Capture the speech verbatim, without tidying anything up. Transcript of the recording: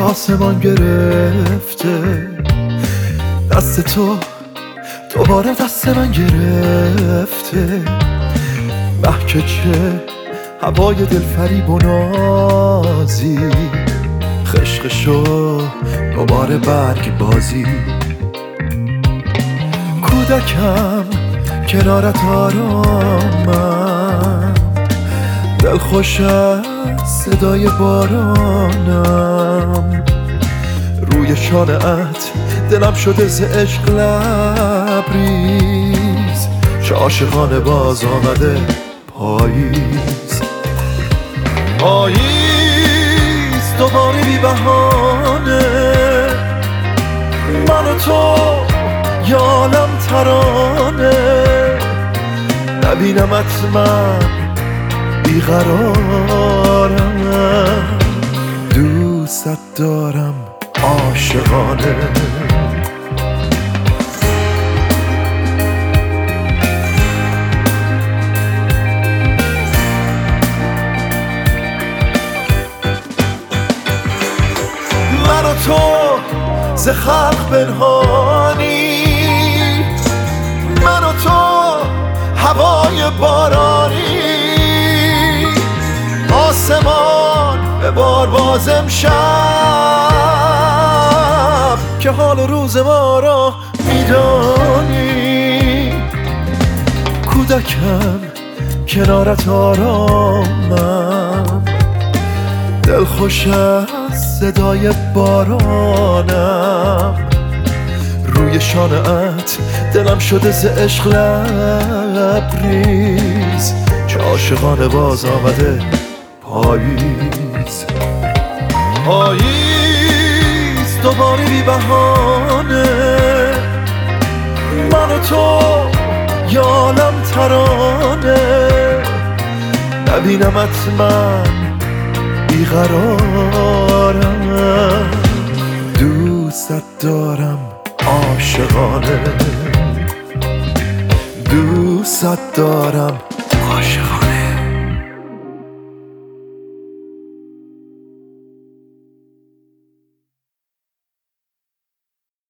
آسمان گرفته، دست تو دوباره دست من گرفته. محک چه هوای دل فریب و نازی، خشخشو دوباره برگ بازی. کودکم کنارت آرامم، دل خوش از صدای بارانم. روی شانه‌ات دلم شده ز عشق لبریز، چه عاشقانه باز آمده پاییز. پاییز دوباره بی بهانه، من و تو یالم ترانه. نبینمت من بیقرارم، دوستت دارم عاشقانه. من و تو ز خلق پنهانی، من و تو هوای بارانی. آسمان به بار باز امشب، که حال و روز ما را میدانی. کودکم کنارت آرامم، دل خوش از صدای بارانم. روی شانه‌ات دلم شده ز عشق لبریز، چه عاشقانه باز آمده پاییز. پاییز دوباره بی بهانه، من و تو یالم ترانه. نبینمت من بیقرارم، دوستت دارم عاشقانه. دوستت دارم